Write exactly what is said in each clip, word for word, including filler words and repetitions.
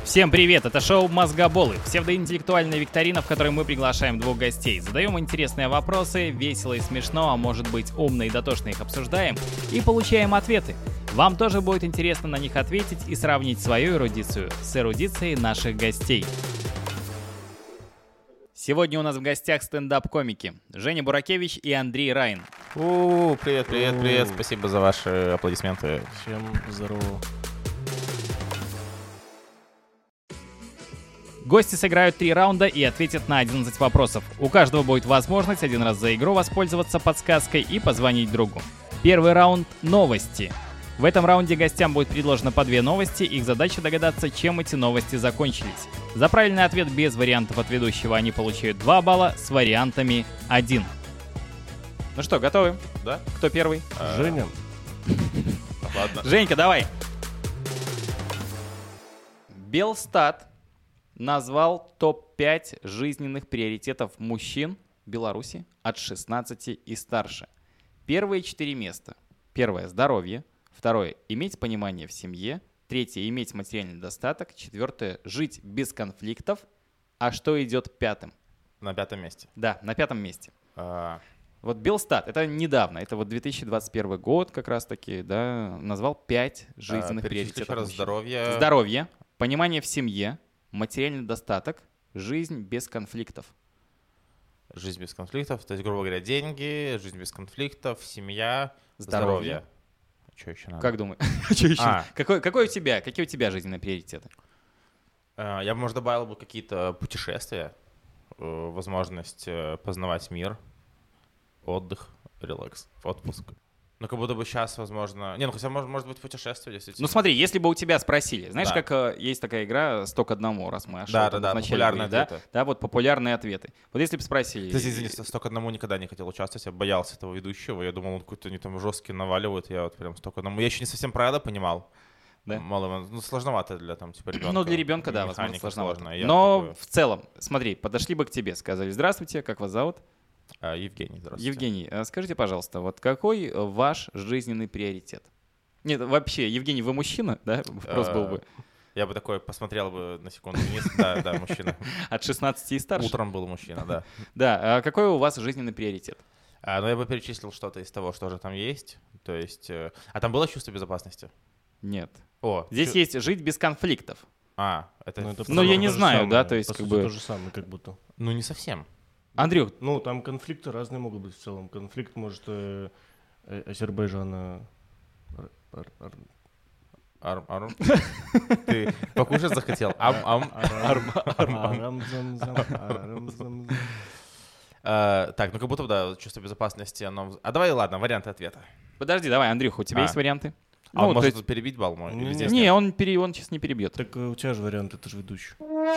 Всем привет, это шоу «Мозгоболы», псевдоинтеллектуальная викторина, в которой мы приглашаем двух гостей, задаем интересные вопросы, весело и смешно, а может быть умно и дотошно их обсуждаем, и получаем ответы. Вам тоже будет интересно на них ответить и сравнить свою эрудицию с эрудицией наших гостей. Сегодня у нас в гостях стендап-комики Женя Буракевич и Андрей Райн. У, привет, привет, привет, спасибо за ваши аплодисменты. Всем здорово. Гости сыграют три раунда и ответят на одиннадцать вопросов. У каждого будет возможность один раз за игру воспользоваться подсказкой и позвонить другу. Первый раунд — новости. В этом раунде гостям будет предложено по две новости, их задача догадаться, чем эти новости закончились. За правильный ответ без вариантов от ведущего они получают два балла, с вариантами один. Ну что, готовы? Да? Кто первый? Женя. Ладно. Женька, давай. Белстат назвал топ пять жизненных приоритетов мужчин Беларуси от шестнадцати и старше. Первые четыре места. Первое — здоровье. Второе — иметь понимание в семье. Третье — иметь материальный достаток. Четвертое — жить без конфликтов. А что идет пятым? На пятом месте. Да, на пятом месте. А... Вот Белстат, это недавно, это вот две тысячи двадцать первый год как раз-таки, да, назвал пять жизненных а, приоритетов раз мужчин. Здоровье. Здоровье, понимание в семье, материальный достаток, жизнь без конфликтов. Жизнь без конфликтов, то есть, грубо говоря, деньги, жизнь без конфликтов, семья, Здоровье. здоровье. Что еще надо? Как думаешь? Что еще? А. Какой, какой у тебя, какие у тебя жизненные приоритеты? А, я бы, может, добавил бы какие-то путешествия, э, возможность э, познавать мир, отдых, релакс, отпуск. Ну, как будто бы сейчас, возможно... Не, ну, хотя, может, может быть, путешествие, действительно. Ну, смотри, если бы у тебя спросили, знаешь, Да. как э, есть такая игра «сто к одному», раз мы Да, да, да, популярные да? ответы. Да, вот популярные ответы. Вот если бы спросили... Кстати, извини, сто к одному никогда не хотел участвовать, я боялся этого ведущего, я думал, он какой-то они там жесткий наваливают, я вот прям сто к одному. Я еще не совсем правила понимал. Да? Мало, ну, сложновато для там, типа, ребенка. Ну, для ребенка, да, возможно, Механика сложновато. сложная. Я Но такой, в целом, смотри, подошли бы к тебе, сказали: «Здравствуйте, как вас зовут?» а, Евгений, здравствуйте. Евгений, а скажите, пожалуйста, вот какой ваш жизненный приоритет? Нет, вообще, Евгений, вы мужчина, да? Вопрос был бы. Я бы такой посмотрел бы на секунду вниз. Да, да, мужчина. От шестнадцати и старше? Утром был мужчина, да. Да, а какой у вас жизненный приоритет? А, ну, я бы перечислил что-то из того, что же там есть. То есть... э, А там было чувство безопасности? Нет. О, Здесь чу- есть жить без конфликтов. А, это... Ну, это Ну, я по-моему, не то же знаю, самое. да, то есть По как сути, бы- то же самое, как будто. Ну, не совсем. Андрюх, Ну, там конфликты разные могут быть в целом. Конфликт, может, э, э, Азербайджана... ар- ар- ар- Арм, арм. Ты покушать захотел? Ам, ам. арам- арам-зам-зам, арам-зам-зам. А, Так, ну как будто бы, да, чувство безопасности, оно... А давай, ладно, варианты ответа. подожди, давай, Андрюх, у тебя А. есть варианты? А он то может есть- тут перебить балл мой? Или Не, здесь Не, нет? он, пере... он сейчас не перебьет. Так э, у тебя же вариант, это же ведущий.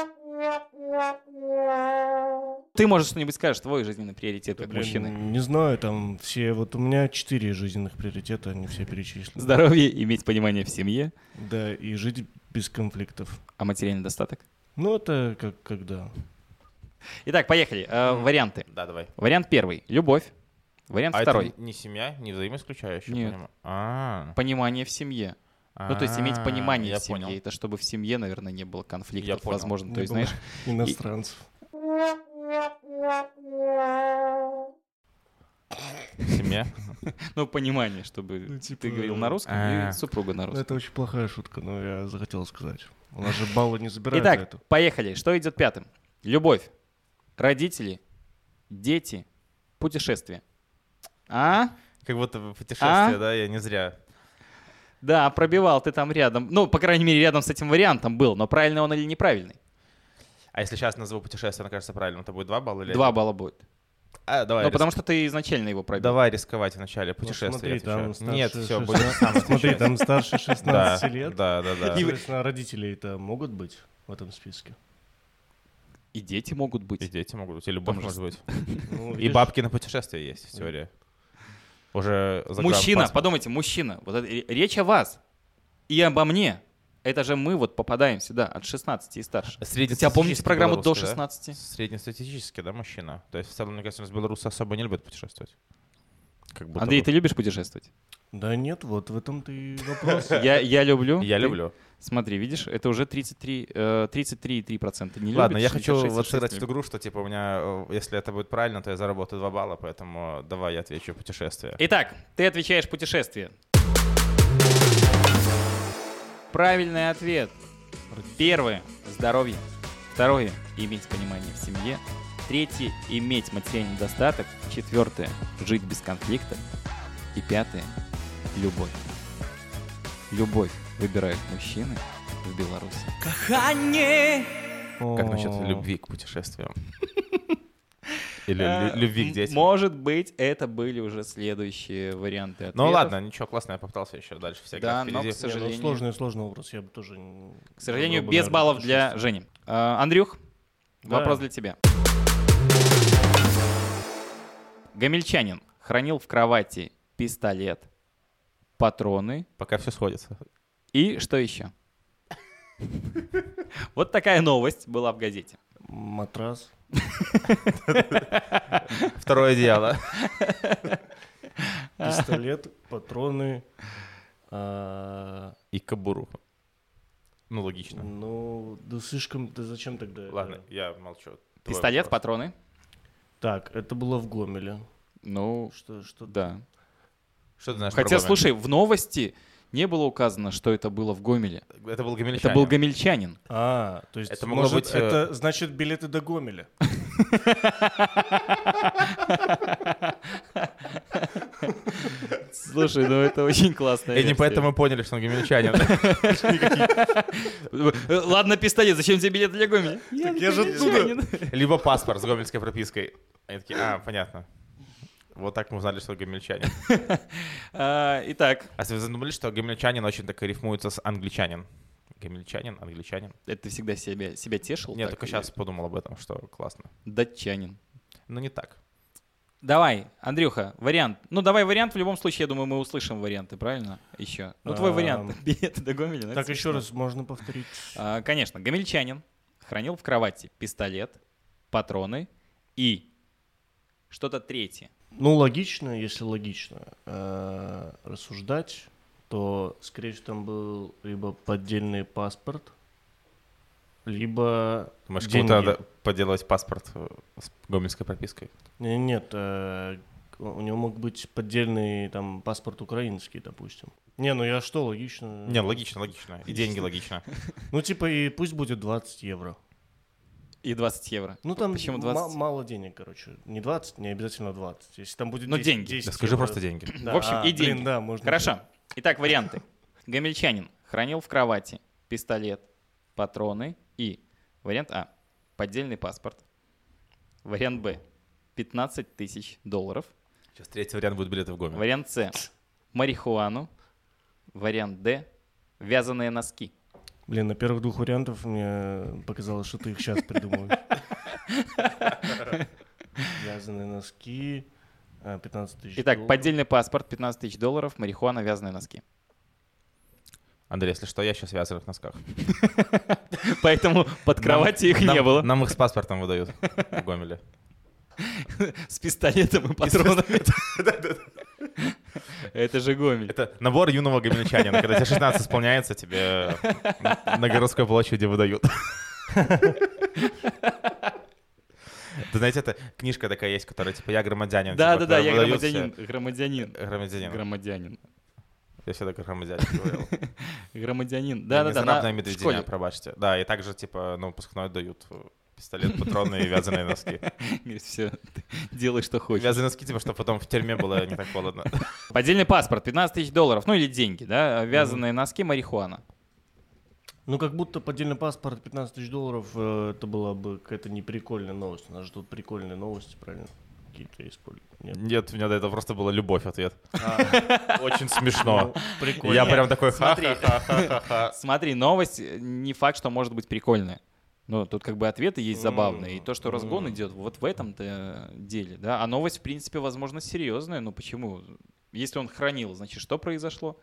Ты можешь что-нибудь скажешь, твой жизненный приоритет Да, как блин, мужчины. Не знаю, там все... Вот у меня четыре жизненных приоритета, они все перечислены. Здоровье, иметь понимание в семье, Да, и жить без конфликтов. а материальный достаток. Ну, это как когда. Итак, поехали. Э, варианты. Да, давай. Вариант первый — любовь. Вариант А второй это не семья, не взаимоисключающая? Нет. понимаю? А, — понимание в семье. Ну, то есть иметь А, понимание я в семье. понял. Это чтобы в семье, наверное, не было конфликтов, Я понял. возможно. Не То есть, было знаешь, иностранцев. Семья? ну, понимание, чтобы Ну, типа, ты говорил на русском а. и супруга на Ну, русском. это очень плохая шутка, но я захотел сказать. У нас же баллы не забирают Итак, за это. поехали. Что идет пятым? Любовь, родители, дети, путешествия. А? Как будто бы путешествие, А? да? Я не зря. Да, пробивал ты там рядом. Ну, по крайней мере, рядом с этим вариантом был. Но правильный он или неправильный? А если сейчас назову путешествие, мне кажется, правильно, это будет два балла или Два один? балла будет. А, давай. Ну, рис- потому что ты изначально его пробил. Давай рисковать в начале Ну, путешествия. смотри, я отвечаю. там старше Нет, все, шестнадцати будем сам Смотри, отвечать. там старше Да, шестнадцати лет. да, да, да. И вы- Соответственно, родители-то могут быть в этом списке. И дети могут быть. И дети могут быть, и любовь Там же может быть. Ну, И видишь, бабки на путешествие есть в теории. Уже Мужчина, загранпаспорт. подумайте, мужчина. Вот это, ре- речь о вас и обо мне. Это же мы вот попадаем сюда от шестнадцати и старше. Среднестатистический Хотя помните программу до белорусский, да? шестнадцати? Среднестатистический, да, мужчина? То есть в целом, мне кажется, у нас белорусы особо не любят путешествовать. Как будто Андрей, бы. ты любишь путешествовать? Да нет, вот в этом-то и вопрос. Я, я люблю. Я Ты- люблю. Смотри, видишь, это уже тридцать три, э, тридцать три и три процента. Не Ладно, любит, я хочу шестьдесят шесть и вот шесть сыграть в любит. эту игру, что типа у меня, э, если это будет правильно, то я заработаю два балла, поэтому давай я отвечу путешествие. Итак, ты отвечаешь путешествие. Правильный ответ. Первое – здоровье. Второе – иметь понимание в семье. Третье – иметь материальный достаток. Четвертое – жить без конфликтов. И пятое – любовь. Любовь выбирают мужчины в Беларуси. Как насчет любви к путешествиям? Или А, лю- любви к м- детям? Может быть, это были уже следующие варианты ответов. Ну ладно, ничего, классно, я попытался еще дальше. Все Да, играть но, впереди. к сожалению- Не, ну, сложный, сложный вопрос, я бы тоже... не- К сожалению, выбрал бы, без наверное, баллов для путешествие. Жени. А, Андрюх, Да. вопрос для тебя. Гомельчанин хранил в кровати пистолет, патроны Пока все сходится. и что еще? Вот такая новость была в газете. Матрас. Второе одеяло. Пистолет, патроны. а, И кобуру. Ну, логично. Ну, да слишком, да зачем тогда? это? Ладно, я молчу. Твой Пистолет, вопрос. патроны. Так, это было в Гомеле. Ну, Что, что? да. Что ты знаешь про Хотя, Гомель? слушай, в новости не было указано, что это было в Гомеле. Это был гомельчанин. Это был гомельчанин. А, то есть, Это могло может, быть, э, это значит билеты до Гомеля. Слушай, ну это очень классно. И не поэтому поняли, что он гомельчанин. Ладно, пистолет, зачем тебе билет для Гомеля? Так я же оттуда. Либо паспорт с гомельской пропиской. Они такие, а, понятно. Вот так мы узнали, что он гомельчанин. А, Итак, А вы задумали, что гомельчанин очень так и рифмуется с англичанин? Гомельчанин, англичанин. это ты всегда себя, себя тешил? Нет, так, только или- сейчас подумал об этом, что классно. Датчанин. Но не так. Давай, Андрюха, вариант. Ну, давай вариант. В любом случае, я думаю, мы услышим варианты, правильно? Еще. Ну, твой Ам, вариант. Билеты до Гомеля. ну, Так, это еще смешно. раз можно повторить. А, Конечно, гомельчанин хранил в кровати пистолет, патроны и что-то третье. Ну, логично, если логично э, рассуждать, то, скорее всего, там был либо поддельный паспорт, либо Думаешь, деньги. кому-то надо поделать паспорт э, с гомельской пропиской? Не- Нет, э, у него мог быть поддельный там паспорт украинский, допустим. Не, ну я что, логично? Не, логично, логично. И деньги логично. Ну, типа, и пусть будет двадцать евро. И двадцать евро. Ну, там Почему ма- двадцать? мало денег, короче. Не двадцать, не обязательно двадцать. Если там будет Ну, десять, деньги. десять Да скажи евро. просто деньги. Да, В общем, а, и блин, деньги. да, можно. Хорошо. Итак, варианты. Гомельчанин хранил в кровати пистолет, патроны и вариант А. Поддельный паспорт. Вариант Б. пятнадцать тысяч долларов. Сейчас третий вариант будет билеты в Гомель. Вариант С. Марихуану. Вариант Д. Вязаные носки. Блин, на первых двух вариантов мне показалось, что ты их сейчас придумываешь. Вязаные носки, а, пятнадцать тысяч Итак, долларов. поддельный паспорт, пятнадцать тысяч долларов, марихуана, вязаные носки. Андрей, если что, я сейчас в вязаных носках. Поэтому под кроватью их Нам- не было. Нам их с паспортом выдают в Гомеле. С пистолетом и патронами. Это же Гомель. Это набор юного гомельчанина. Когда тебе шестнадцать исполняется, тебе на городской площади выдают. Ты знаете, это книжка такая есть, которая типа «Я громадянин». Да, типа, да, да, когда я выдают громадянин. все- Громадянин. Громадянин. Громадянин. Я всегда как громадянин говорил. Громадянин. Да, да, да. Мизерабная на- в медвединя, школе. пробачьте. Да, и также типа на выпускной дают пистолет, патроны и вязаные носки. Говорит, все, делай, что хочешь. Вязаные носки, типа, чтобы потом в тюрьме было не так холодно. Поддельный паспорт, пятнадцать тысяч долларов, ну или деньги, да, вязаные носки, марихуана. Ну, как будто поддельный паспорт пятнадцать тысяч долларов, э, это была бы какая-то неприкольная новость. У нас же тут прикольные новости, правильно? Какие-то используют. Нет. Нет, у меня до этого просто была любовь ответ. А, Очень смешно. ну, прикольно. Я прям такой смотри. ха-ха-ха-ха-ха. Смотри, новость э, не факт, что может быть прикольная. Ну, тут как бы ответы есть забавные. И то, что разгон М. идет, вот в этом-то деле, да. А новость, в принципе, возможно, серьезная. Ну, почему? Если он хранил, значит, что произошло?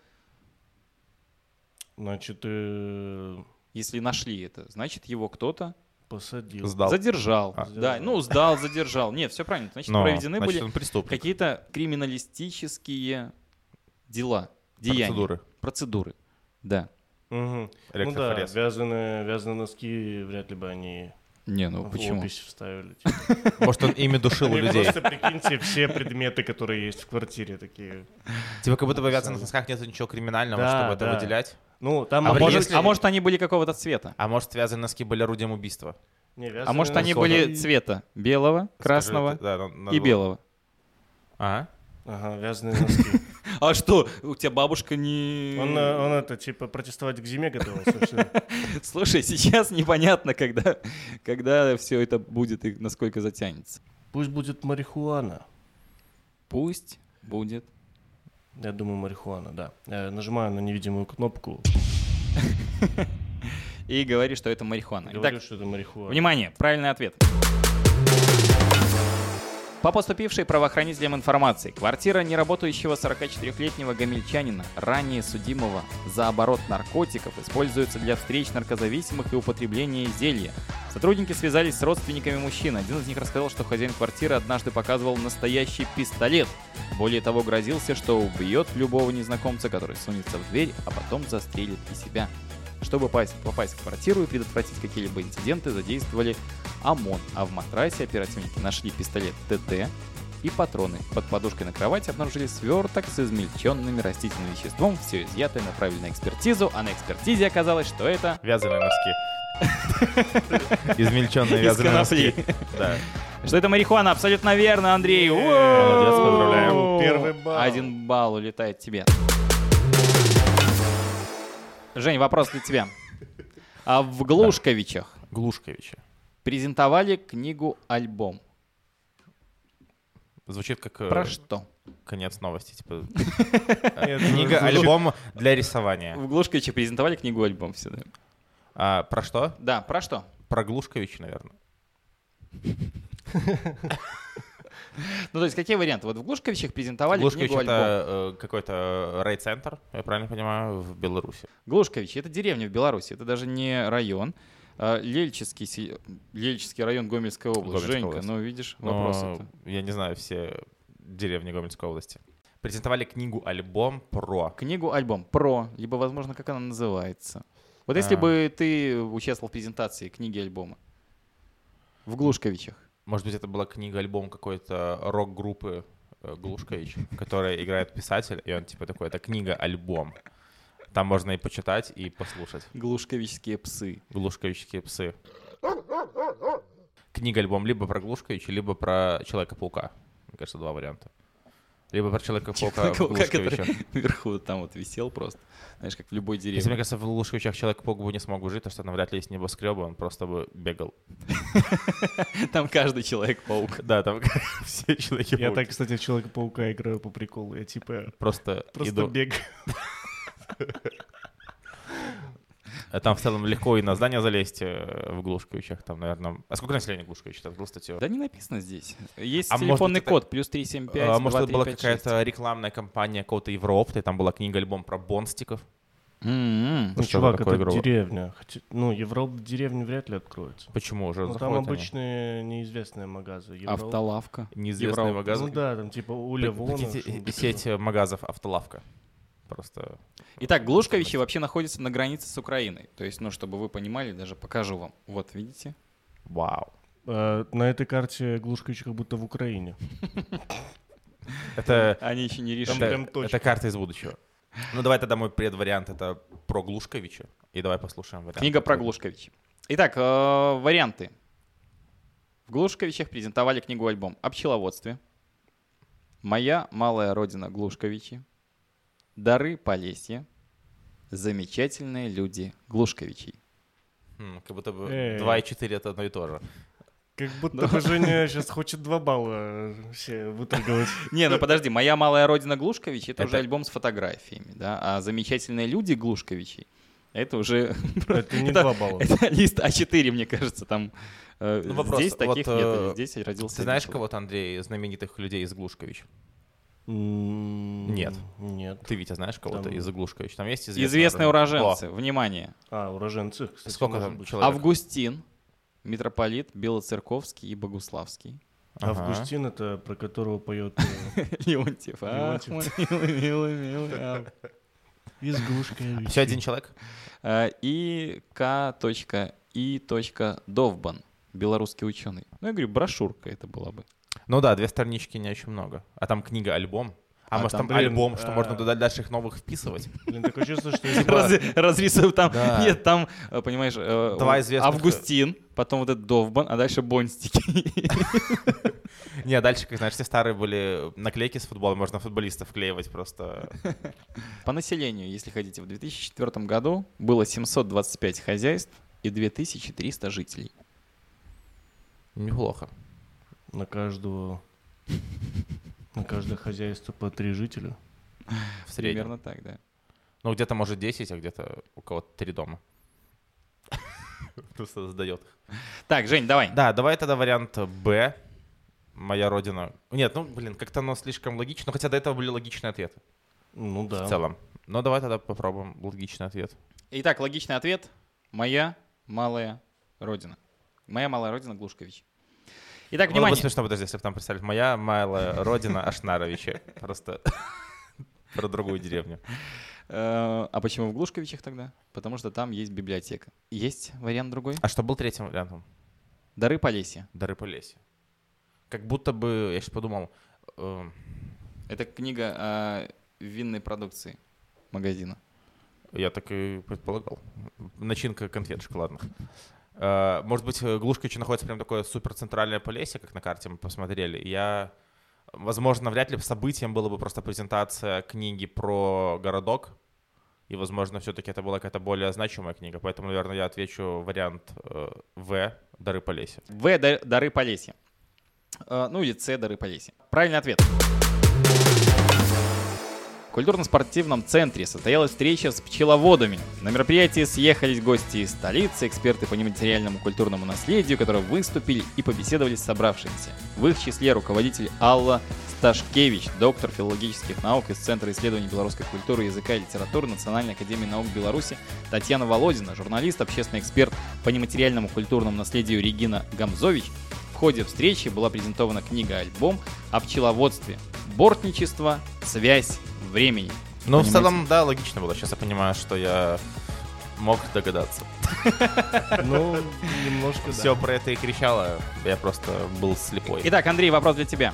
Значит, э, Если нашли это, значит, его кто-то посадил. Сдал. задержал. А. Да, ну, сдал, задержал. Нет, все правильно. Значит, Но, проведены значит, были он преступник. какие-то криминалистические дела, деяния. Процедуры. Процедуры, да. Угу. Ну да, Электрофорез. вязаные, вязаные носки, вряд ли бы они Не, ну в почему? опись вставили. типа. Может, он ими душил у Мне людей. Просто прикиньте все предметы, которые есть в квартире, такие. Типа, как будто бы в вязаных носках нет ничего криминального, Да, чтобы это да. выделять. Ну, там А А могли- может, если- а может, они были какого-то цвета? А может, вязаные носки были орудием убийства? Не, А вязаные может, они носки- были цвета белого, красного Скажи, да, надо- надо и было- белого? Ага. Ага, вязаные носки. А что, у тебя бабушка не... Он, э, он это, типа, протестовать к зиме готовился. всё. Слушай, сейчас непонятно, когда, когда все это будет и насколько затянется. Пусть будет марихуана. Пусть будет. Я думаю, марихуана, да. Я нажимаю на невидимую кнопку. И говори, что это марихуана. Говорю, Итак, что это марихуана. внимание, правильный ответ. По поступившей правоохранителям информации, квартира неработающего сорокачетырёхлетнего гомельчанина, ранее судимого за оборот наркотиков, используется для встреч наркозависимых и употребления зелья. Сотрудники связались с родственниками мужчины. Один из них рассказал, что хозяин квартиры однажды показывал настоящий пистолет. Более того, грозился, что убьет любого незнакомца, который сунется в дверь, а потом застрелит и себя. Чтобы попасть, попасть в квартиру и предотвратить какие-либо инциденты, задействовали ОМОН, а в матрасе оперативники нашли пистолет ТТ и патроны. Под подушкой на кровати обнаружили сверток с измельченным растительным веществом. Все изъятое направили на экспертизу, а на экспертизе оказалось, что это... Вязаные носки. Измельченные Из вязаные конопли. носки. Да. Что это марихуана? Абсолютно верно, Андрей. Молодец, поздравляем. Уоу! Первый балл. Один балл улетает тебе. Жень, вопрос для тебя. А в Глушковичах Глушковича. презентовали книгу-альбом. Звучит как э, Про что? конец новости. Типа Нет, книга, звучит- альбом для рисования. В Глушковиче презентовали книгу-альбом всегда. А, про что? Да, про что? Про Глушковича, наверное. Ну, то есть, какие варианты? Вот в Глушковичах презентовали Глушкович — книгу-альбом. это э, какой-то райцентр, я правильно понимаю, в Беларуси. Глушкович — это деревня в Беларуси, это даже не район. А, Лельческий, се- Лельческий район, Гомельская область. Гомельская Женька, область. ну, видишь, Но вопрос это. я не знаю все деревни Гомельской области. Презентовали книгу-альбом про... Книгу-альбом про, либо, возможно, как она называется. Вот если А. бы ты участвовал в презентации книги-альбома в Глушковичах. Может быть, это была книга-альбом какой-то рок-группы э, Глушкович, которая играет писатель, и он типа такой, это книга-альбом. Там можно и почитать, и послушать. Глушковичские псы. Глушковичские псы. Книга-альбом либо про Глушковича, либо про Человека-паука. Мне кажется, два варианта. Либо про Человека-паука в Как это Глушковичах. вверху там вот висел просто. Знаешь, как в любой Если, мне деревне. кажется, в Глушковичах Человек-паук бы не смог бы жить, то что навряд ли есть небоскребы, он просто бы бегал. Там каждый человек-паук. Да, там все Я Человеки-пауки. так, кстати, в Человека-паука играю по приколу. Я типа Просто просто иду. бегаю. Там в целом легко и на здание залезть э, в Глушковичах. Там, наверное... А сколько населения Глушковича? Ты открыл статью? Да не написано здесь. Есть А может телефонный быть, это- код плюс три семь пять А, может, два это три была пять шесть. какая-то рекламная кампания какого-то Евроопта, и там была книга-альбом про бонстиков. М-м. Ну, Что чувак, такое это игру? деревня. Хотя- Ну, Европа в деревне вряд ли откроется. Почему уже Ну, там заходят они? обычные неизвестные магазы. Европа- Автолавка. Неизвестные Европа. магазы. Ну да, там типа Уля Вона. Прикиньте, что-нибудь сеть такое. магазов «Автолавка». Просто... Итак, Глушковичи вообще находятся на границе с Украиной. То есть, ну, чтобы вы понимали, даже покажу вам. Вот, видите? Вау. А, на этой карте Глушкович как будто в Украине. Это, Они еще не Там решили. прям это, точка. это карта из будущего. Ну, давай тогда мой предвариант — это про Глушковича. И давай послушаем вариант. Книга про Глушковича. Итак, э, варианты. В Глушковичах презентовали книгу-альбом о пчеловодстве. «Моя малая родина Глушковичи». «Дары Полесья». «Замечательные люди Глушковичей». Хм, как будто бы Эй. два и четыре — это одно и то же. Как будто бы Женя сейчас хочет два балла все выторговать. Не, ну подожди, «Моя малая родина Глушковичи» — это, Это- уже альбом с фотографиями, да, а «Замечательные люди Глушковичей» — это уже... Это не Это- два балла. Это лист а четыре, мне кажется, там э, Ну, вопрос, здесь таких вот, нет, э, или здесь родился Ты один знаешь человек. кого-то, Андрей, знаменитых людей из Глушкович? М, Нет. Нет. Ты, Витя, знаешь кого-то Там- из Глушкович? Там есть известные, Известные уроженцы, О, внимание. А, уроженцы, кстати, сколько может там быть. человек? Августин, митрополит Белоцерковский и Богуславский. Ага. Августин — это про которого поет Леонтьев. Ах, Леонтьев. мой милый, милый, милый. а. из Глушкевича. Все один человек? А, И К. И. Довбан. Белорусский ученый. Ну, я говорю, брошюрка это была бы. Ну да, две странички не очень много. А там книга-альбом. А, А может там, там, блин, альбом, что а- можно туда дальше их новых вписывать? Блин, такое чувство, что если бы- Раз- Разрисовал там. Да. Нет, там, э, понимаешь, э, Два вот известных- Августин, потом вот этот Довбан, а дальше Бонстики. Не, дальше, как знаешь, все старые были наклейки с футбола, можно футболистов вклеивать просто. По населению, если хотите, в две тысячи четвёртом году было семьсот двадцать пять хозяйств и две тысячи триста жителей. Неплохо. на каждого, на каждое хозяйство по три жителя. В среднем. Примерно так, да. Ну, где-то может десять, а где-то у кого-то три дома. Просто сдает. Так, Жень, давай. Да, давай тогда вариант Б. Моя родина. Нет, ну, блин, как-то оно слишком логично. Ну, хотя до этого были логичные ответы Ну да. в целом. Но давай тогда попробуем логичный ответ. Итак, логичный ответ. Моя малая родина. Моя малая родина Глушкович. Итак, Было бы внимание. смешно, подожди, если бы там представили. Моя малая родина Ашнаровичи. Просто про другую деревню. Э, А почему в Глушковичах тогда? Потому что там есть библиотека. Есть вариант другой? А что был третьим вариантом? Дары Полесья. Дары Полесья. Как будто бы, я сейчас подумал, э, Это книга о винной продукции магазина. я так и предполагал. Начинка конфет шоколадных. Э, Может быть, Глушковичи находится прям такое суперцентральное Полесье, как на карте мы посмотрели. Я, возможно, вряд ли событием была бы просто презентация книги про городок. И, возможно, все-таки это была какая-то более значимая книга. Поэтому, наверное, я отвечу вариант э, В. Дары Полесья. В. Дар- Дары Полесья. Э, Ну или С. Дары Полесья. Правильный ответ. В культурно-спортивном центре состоялась встреча с пчеловодами. На мероприятии съехались гости из столицы, эксперты по нематериальному культурному наследию, которые выступили и побеседовали с собравшимися. В их числе руководитель Алла Сташкевич, доктор филологических наук из Центра исследований белорусской культуры, языка и литературы Национальной академии наук Беларуси Татьяна Володина, журналист, общественный эксперт по нематериальному культурному наследию Регина Гамзович. В ходе встречи была презентована книга-альбом о пчеловодстве, бортничество, связь времени. Ну, в Понимаете? целом, да, логично было. Сейчас я понимаю, что я мог догадаться. Ну, немножко, да. Все про это и кричало, я просто был слепой. Итак, Андрей, вопрос для тебя.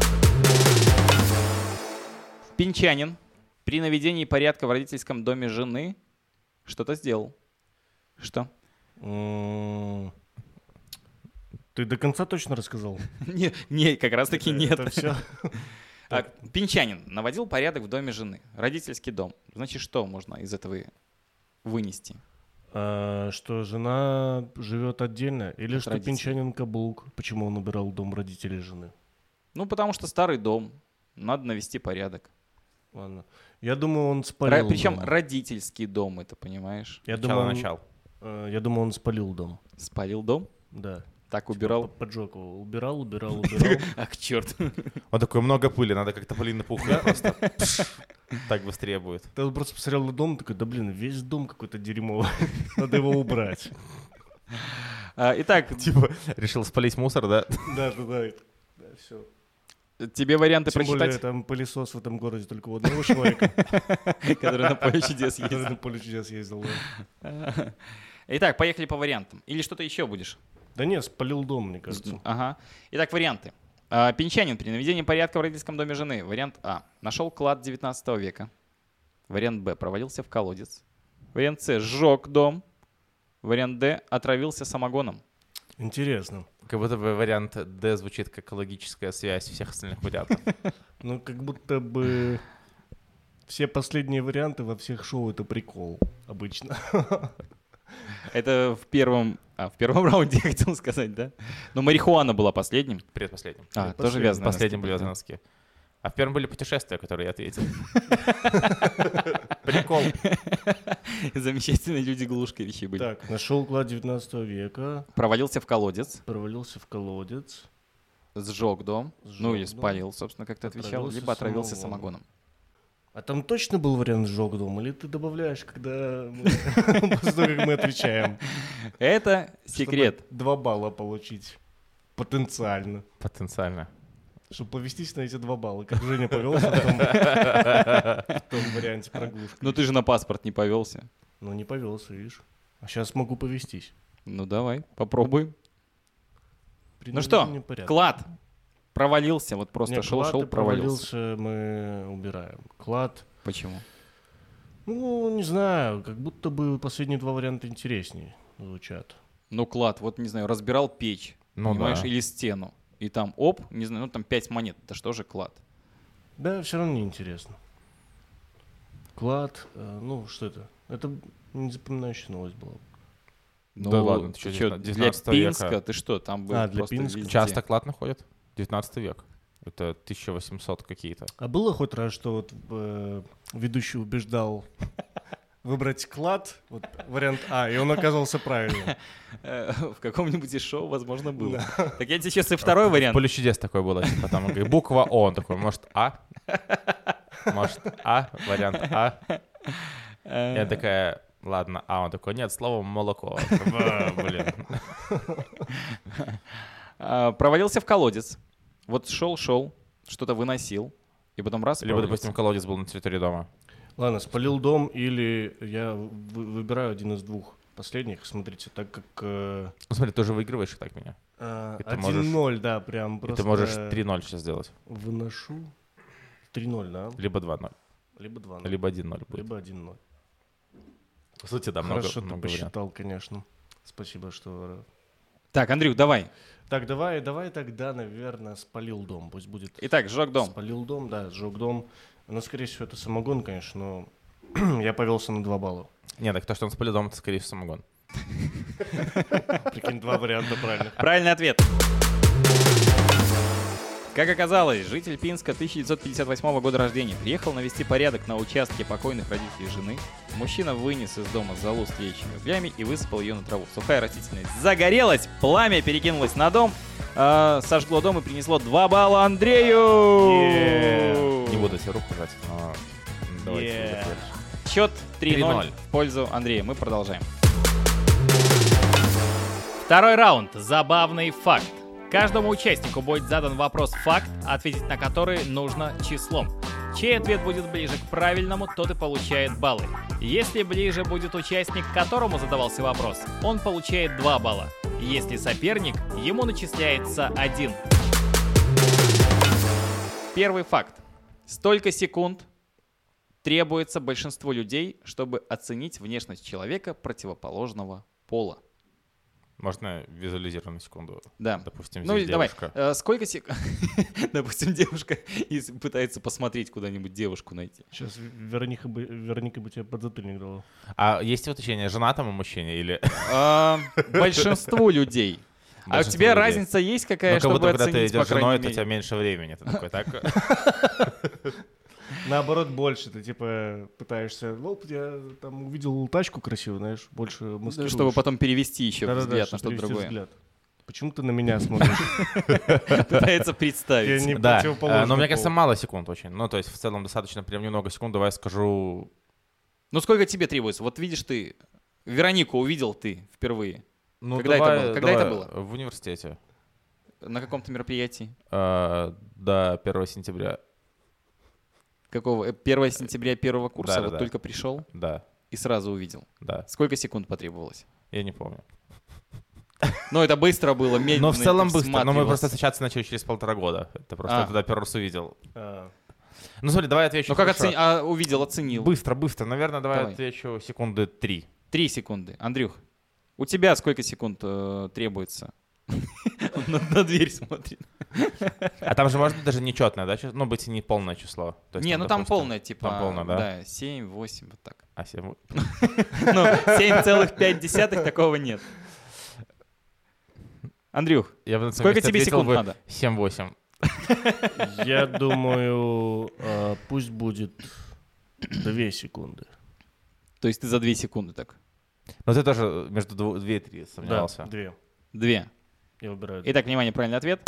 Пинчанин при наведении порядка в родительском доме жены что-то сделал. Что? М, Ты до конца точно рассказал? Не, не, как раз таки нет. Это все. А, Пинчанин наводил порядок в доме жены. Родительский дом. Значит, что можно из этого вынести? Что жена живет отдельно? Или От что родителей. Пинчанин каблук? Почему он убирал дом родителей жены? Ну, потому что старый дом. Надо навести порядок. Ладно. Я думаю, он спалил Ро- Причем дом. родительский дом, это понимаешь? Я думаю, он- Начало-начал. э, я думаю, он спалил дом. Спалил дом? Да. Так убирал? П- Поджег его. Убирал, убирал, убирал. Ах, черт. Он такой, много пыли, надо как-то пылинный пух просто. Так быстрее будет. Ты вот просто посмотрел на дом, такой, да блин, весь дом какой-то дерьмовый. Надо его убрать. А, Итак, Типа, решил спалить мусор, да? Да, да, да. Да, все. тебе варианты Тем более, прочитать, там пылесос в этом городе только у одного человека, который на поле чудес который есть. на поле чудес ездил. да. Итак, поехали по вариантам. Или что-то еще будешь? Да нет, спалил дом, мне кажется. Ага. Итак, варианты. А, Пинчанин при наведении порядка в родительском доме жены. Вариант А. Нашел клад девятнадцатого века. Вариант Б. Провалился в колодец. Вариант С. Сжег дом. Вариант Д. Отравился самогоном. Интересно. Как будто бы вариант Д звучит как логическая связь всех остальных вариантов. Ну, как будто бы все последние варианты во всех шоу — это прикол обычно. Это в первом... А, в первом раунде я хотел сказать, да? Но марихуана была последним. Предпоследним. А, тоже Последним. вязаные Последним были носки, да. носки. А в первом были путешествия, которые я ответил. Прикол. Замечательные люди Глушковичи были. Так, нашел клад девятнадцатого века, Провалился в колодец, провалился в колодец. сжег дом, Сжег ну или дом. спалил, собственно, как ты отвечал, Отравился либо отравился самогоном. самогоном. А там точно был вариант «сжег дом» или ты добавляешь, когда мы- после того, как мы отвечаем? Это секрет. Чтобы два балла получить. Потенциально. Потенциально. Чтобы повестись на эти два балла. Как Женя повелся в том, в том варианте проглушки. Ну ты же на паспорт не повелся. Ну не повелся, видишь. А сейчас могу повестись. Ну давай, попробуй. При Ну что, наведении порядка. клад провалился, вот просто Не, клад шел-шел, и провалился. провалился, мы убираем. Клад, Почему? ну не знаю, как будто бы последние два варианта интереснее звучат. Ну клад, вот не знаю, разбирал печь, Ну понимаешь, да. или стену. И там, оп, не знаю, ну там пять монет, это что же клад? Да, все равно неинтересно. Клад, э, ну что это? Это не запоминающая новость была. Ну, Да ладно, ты ты чё, чё, для девятнадцатого века. Пинска, ты что, там был А, для просто Пинска. везде. Часто клад находят? девятнадцатый век. Это тысяча восемьсот какие-то. А было хоть раз, что вот э, ведущий убеждал выбрать клад, вот, вариант А, и он оказался правильным. Э, В каком-нибудь из шоу, возможно, было. Так я тебе сейчас и второй вариант. Поле чудес такое было. Типа там, он говорит, буква О. Он такой, может, А? Может, А? Вариант А? Я такая, ладно, А. Он такой, нет, слово молоко. Б, Блин. А, Провалился в колодец. Вот шел-шел, что-то выносил, и потом раз Либо, провалился. допустим, колодец был на территории дома. Ладно, спалил дом или я вы- выбираю один из двух последних. Смотрите, так как э, Ну смотри, ты уже выигрываешь так меня. э, И ты можешь- один ноль, да, прям И просто... ты можешь три ноль сейчас сделать. Выношу три ноль, да? Либо два ноль. Либо два ноль. Либо один ноль будет. Либо один ноль. По сути, да, много, Хорошо ты много вариантов. посчитал, конечно. Спасибо, что... Так, Андрюх, давай. Так, давай, давай тогда, наверное, спалил дом. Пусть будет... Итак, сжег дом. Спалил дом, да, сжег дом. Ну, скорее всего, это самогон, конечно, но я повелся на два балла. Не, так то, что он спалил дом, это, скорее всего, самогон. Прикинь, два варианта правильных. Правильный ответ. Как оказалось, житель Пинска тысяча девятьсот пятьдесят восьмого года рождения приехал навести порядок на участке покойных родителей жены. Мужчина вынес из дома золу с тлеющими углями и высыпал ее на траву. Сухая растительность загорелась, пламя перекинулось на дом, э, сожгло дом и принесло два балла Андрею! Не буду тебе руку жать, но давайте. Yeah. дальше. Счет три ноль три ноль. в пользу Андрея. Мы продолжаем. Второй раунд. Забавный факт. Каждому участнику будет задан вопрос-факт, ответить на который нужно числом. Чей ответ будет ближе к правильному, тот и получает баллы. Если ближе будет участник, которому задавался вопрос, он получает два балла. Если соперник, ему начисляется один. Первый факт. Столько секунд требуется большинству людей, чтобы оценить внешность человека противоположного пола. Можно визуализировать на секунду. Да. Допустим, Ну, здесь давай. девушка. Э, сколько секунд... Допустим, девушка и пытается посмотреть куда-нибудь девушку найти. Сейчас Вероника бы, Вероника бы тебе подзатыльник дала. А есть уточнение, женатому мужчине или... А, Большинству людей. А у Большинству тебя людей? разница есть какая, Ну, как чтобы будто, когда ты оценить, по идешь женой, крайней то у тебя мере? меньше времени. Ты такой, так? Наоборот, больше. Ты типа пытаешься... Вот я там увидел тачку красивую, знаешь, больше маскируешь. Чтобы потом перевести еще Да-да-да, взгляд на чтобы что-то перевести другое. взгляд. Почему ты на меня смотришь? Пытается Я представить. не Да, противоположный э, но мне пол. кажется, мало секунд очень. Ну, то есть в целом достаточно прям немного секунд. Давай скажу... Ну сколько тебе требуется? Вот видишь ты, Веронику увидел ты впервые. Ну, Когда это давай- было? Когда это давай, было? В университете. На каком-то мероприятии? Э, До первого сентября. Какого? Э, первого сентября первого курса? Да, да, вот да. только пришел Да, и сразу увидел. да. Сколько секунд потребовалось? Я не помню. Ну, это быстро было, медленно. Но в целом ты быстро. Но мы всматривался. просто встречаться начали через полтора года. Это просто А. я тогда первый раз увидел. А, Ну смотри, давай отвечу. Ну, как хорошо. оцени... а, увидел, оценил. Быстро, быстро. Наверное, давай, Давай. отвечу секунды три. Три секунды. Андрюх, у тебя сколько секунд э, требуется? Он на, на дверь смотрит. А там же может даже нечетное, да? число? Ну, быть не полное число. То есть Не, ну там допустим, полное, типа. там полное, да? Да, семь, восемь, вот так. А, семь... Ну, семь целых пять десятых такого нет. Андрюх, Я бы на сколько твоем месте тебе ответил секунд бы надо? семь-восемь. я думаю, а, пусть будет две секунды. То есть ты за две секунды так? Но ты тоже между дву- две и три сомневался. Да, две. Две. Я выбираю. Итак, внимание, правильный ответ.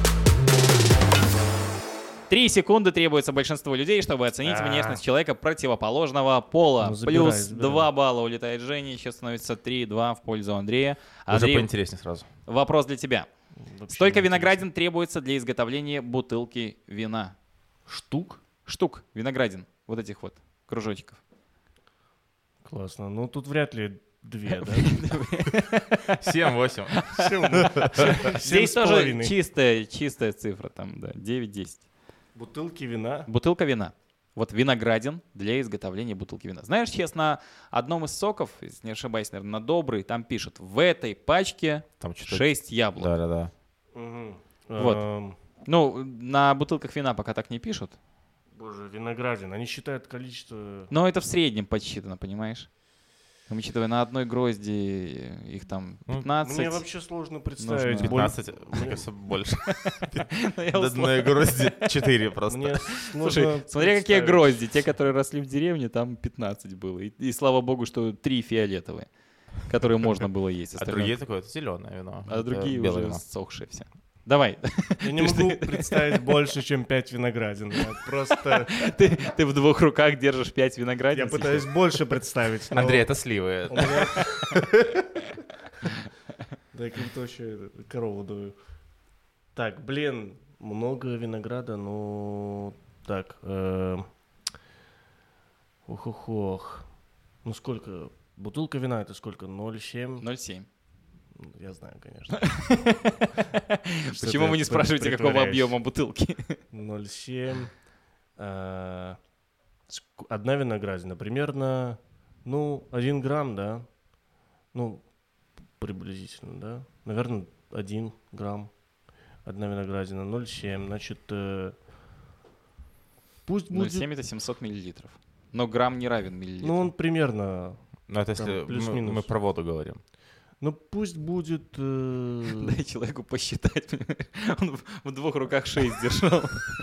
Три секунды требуется большинству людей, чтобы оценить А. внешность человека противоположного пола. Ну, забирай, Плюс забирай. два балла улетает Женя, сейчас становится три-два в пользу Андрея. Уже Андрей, поинтереснее сразу. вопрос для тебя. Вообще Столько не виноградин требуется для изготовления бутылки вина. Штук? Штук виноградин. Вот этих вот кружочков. Классно. Ну, тут вряд ли две, да? семь-восемь. Здесь тоже чистая, чистая цифра, там, да, девять-десять. Бутылки вина? Бутылка вина. Вот виноградин для изготовления бутылки вина. Знаешь, сейчас на одном из соков, если не ошибаюсь, наверное, на Добрый, там пишут, в этой пачке Там что-то- шесть яблок. Да-да-да. Мгм. Вот. Эм, Ну, на бутылках вина пока так не пишут. Боже, виноградин. Они считают количество... Но это в среднем подсчитано, понимаешь? Там, учитывая, на одной грозди их там Ну, пятнадцать. Мне вообще сложно представить. Нужно. боль- пятнадцать, мне кажется, больше. Ну, я До условно- одной грозди четыре просто. Мне Слушай, сложно смотри, какие представить. грозди. Те, которые росли в деревне, там пятнадцать было. И, и слава богу, что три фиолетовые, которые можно было есть. А Остальное- другие такое, это зеленое вино. а это другие белое уже вино. сохшие все. Давай. Я не могу представить больше, чем пять виноградин. Я просто... ты, ты в двух руках держишь пять виноградин. Я пытаюсь больше представить. но Андрей, это сливы. у меня- Да, я как-то вообще корову дую. Так, блин, много винограда, ну... Так, э, ох-ох-ох. Ну сколько? Бутылка вина это сколько? ноль семь? ноль семь. Я знаю, конечно. Почему вы не спрашиваете, какого объема бутылки? ноль семь. А, ск- Одна виноградина. Примерно, ну, один грамм, да? Ну, приблизительно, да? Наверное, один грамм. Одна виноградина. ноль семь. Значит, э, пусть ноль будет... семь это семьсот миллилитров. Но грамм не равен миллилитру. Ну, он примерно... Ну, это если Там мы- плюс-минус. мы про воду говорим. Ну, пусть будет... э, Дай человеку посчитать. Он в- в двух руках шесть держал.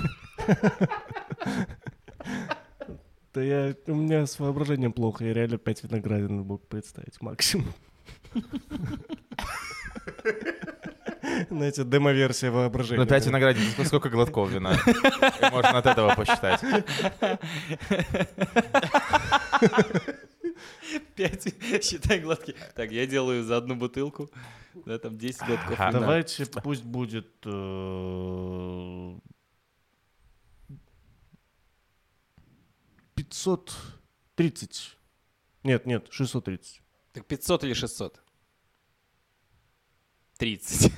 Да я... У меня с воображением плохо. Я реально пять виноградин мог представить максимум. Знаете, демо-версия воображения. Ну, пять виноградин, это сколько глотков вина? Можно от этого посчитать. Пять, считай, глотки. Так, я делаю за одну бутылку. Да, там десять глотков Ага. вина. Давайте пусть будет... э, пятьсот тридцать. Нет, нет, шестьсот тридцать. Так пятьсот или шестьсот? тридцать.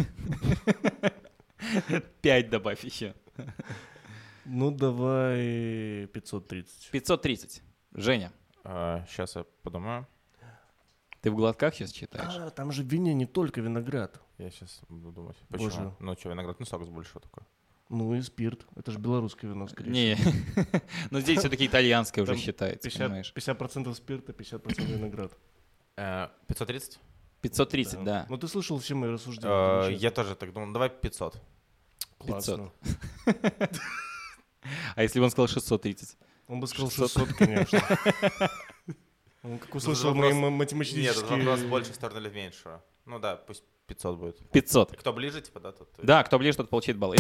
Пять добавь еще. Ну, давай пятьсот тридцать. пятьсот тридцать. Женя, Сейчас я подумаю. ты в глотках сейчас читаешь? А, там же в вине не только виноград. Я сейчас буду думать. Боже. Почему? Ну, что, виноград, ну, сок больше такой. Ну и спирт. Это же белорусское вино, скорее Не, всего. но здесь все-таки итальянское уже Там считается, понимаешь? пятьдесят процентов спирта, пятьдесят процентов виноград. Э, пятьсот тридцать? пятьсот тридцать, да. Ну ты слышал все мои рассуждения. Э, конечно. Я тоже так думал. Давай пятьсот. Классно. А если бы он сказал шестьсот тридцать? Он бы сказал шестьсот. шестьсот, конечно. Он как услышал мои м- Нет, математические... это вопрос больше в сторону или в меньшего. Ну да, пусть пятьсот будет. пятьсот. Кто ближе, типа, да, тот... Да, кто ближе, тот получит баллы.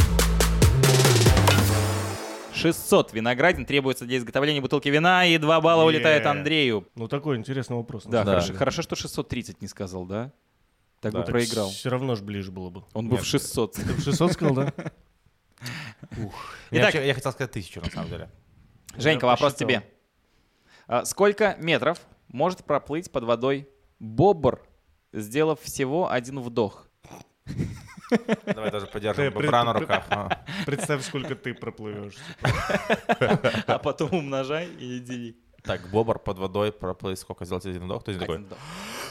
шестьсот виноградин требуется для изготовления бутылки вина, и два балла Е. улетает Андрею. Ну такой интересный вопрос. Да, Да. Хорошо, хорошо, что шестьсот тридцать не сказал, да? Так бы Да. проиграл. Все равно же ближе было бы. Он бы Нет. в шестьсот. Ты в шестьсот сказал, да? Я, Итак- вообще- я хотел сказать тысячу, на самом деле. Женька, Я вопрос посчитал. тебе. А, Сколько метров может проплыть под водой бобр, сделав всего один вдох? Давай даже Ты подержим при- бобра на при- руках. ну. Представь, сколько ты проплывешь. А потом умножай и дели. Так, бобр под водой проплыть, сколько сделать один вдох? То есть такой... Один вдох.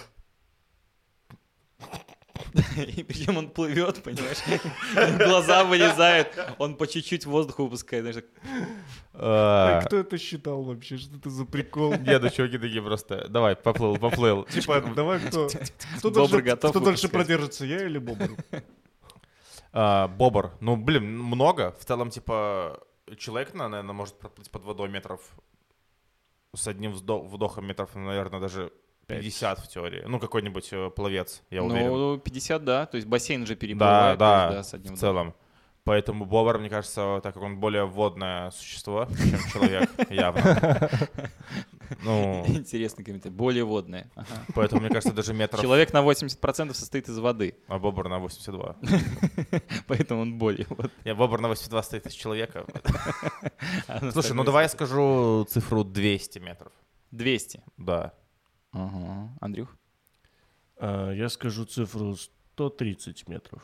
И причем он плывет, понимаешь? Глаза вылезают, он по чуть-чуть воздуха выпускает. знаешь, так. А, Кто это считал вообще? Что это за прикол? Деду, чуваки такие просто. Давай, поплыл, поплыл. Типа, давай кто? Кто Бобр дольше, готов кто дольше выпускать. продержится, я или Бобр? А, Бобр. Ну, блин, много. В целом, типа, человек, наверное, может проплыть под водой метров с одним вздо- вдохом метров, наверное, даже пятьдесят в теории. Ну, какой-нибудь э, пловец, я уверен. Ну, пятьдесят, да. То есть бассейн же Да, переплывает. да, то есть, с одним в целом. Поэтому бобр, мне кажется, так как он более водное существо, чем человек, явно. Ну, Интересный комментарий. Более водная. Ага. поэтому, мне кажется, даже метров... Человек на восемьдесят процентов состоит из воды, А бобр на восемьдесят два. поэтому он более водный. Я бобр на восемьдесят два стоит из человека. А на Слушай, ну остальное давай я состоит- скажу цифру двести метров. двести. Да. Ага. Андрюх? А, я скажу цифру сто тридцать метров.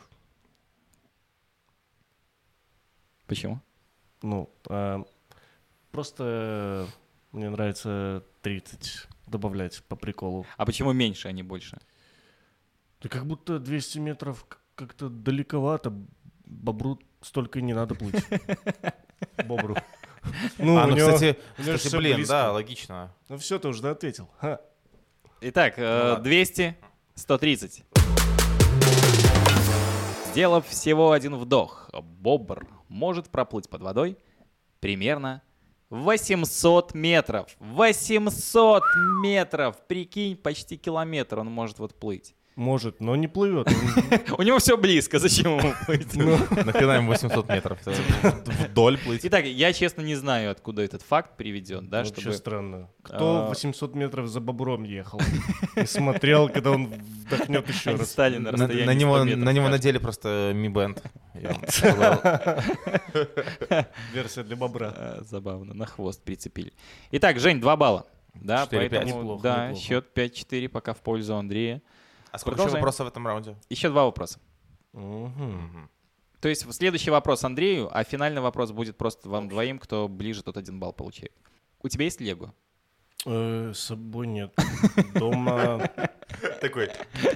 Почему? Ну, а, просто мне нравится тридцать добавлять по приколу. А почему меньше, а не больше? Да как будто двести метров к- как-то далековато. Бобру столько и не надо плыть. Бобру. Ну, а, у ну, него- кстати, у него же кстати, всё блин, близко. да, логично. Ну все, ты уже ответил. Ха. Итак, э, ладно. двести, сто тридцать. Сделав всего один вдох, бобр может проплыть под водой примерно восемьсот метров. восемьсот метров! Прикинь, почти километр он может вот плыть. Может, но не плывет. У него все близко, зачем ему плыть? Нахрена им восемьсот метров? Это Вдоль плыть. Итак, я честно не знаю, откуда этот факт приведен, да, Вообще чтобы... странно. Кто А. восемьсот метров за бобром ехал и смотрел, когда он вдохнет еще Они раз? стали на На, расстоянии на него, сто метров на него каждый. надели просто Mi Band. Я вам сказал. Версия для бобра. А, Забавно, на хвост прицепили. Итак, Жень, два балла. Да, четыре пять. поэтому, Неплохо, да, неплохо. счет пять-четыре пока в пользу Андрея. А сколько еще Продолжаем. вопросов в этом раунде? Еще два вопроса. Мгм. То есть следующий вопрос Андрею, а финальный вопрос будет просто вам двоим, кто ближе, тот один балл получает. У тебя есть Лего? Э, С собой нет. Дома Такой,